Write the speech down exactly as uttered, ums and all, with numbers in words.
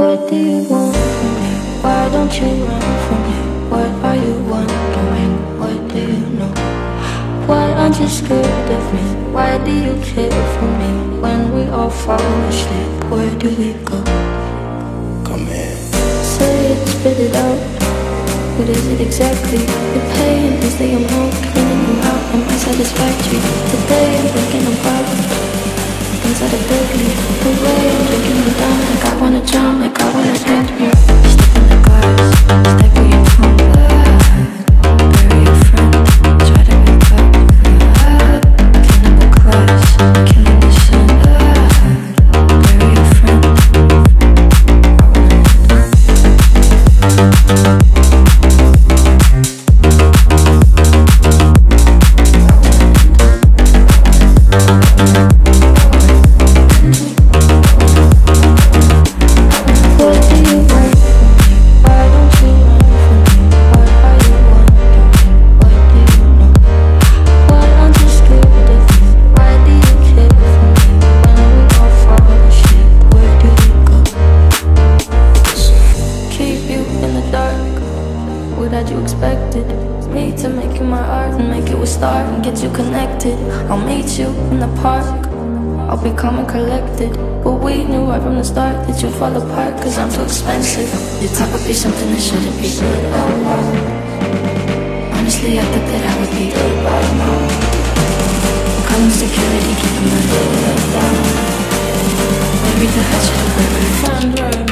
What do you want from me? Why don't you run from me? What are you wondering? What do you know? Why aren't you scared of me? Why do you care for me? When we all fall asleep, where do we go? Come here. Say it, spit it out. What is it exactly? The pain is the amount, cleaning you out. Am I satisfactory? Today I'm thinking I'm proud. Inside a deadly, the way I'm drinking you down. Like I wanna drown, like I wanna end me. Step in the glass, stagger your tongue. Bury your friend, try to wake up. Cannibal class, killing the sun. Bury your friend. I'll meet you in the park. I'll be calm and collected. But we knew right from the start that you'd fall apart, cause I'm too expensive. Your type would be something that shouldn't be. Honestly, I thought that I would be calling security, keep them running. Maybe the hatchet will be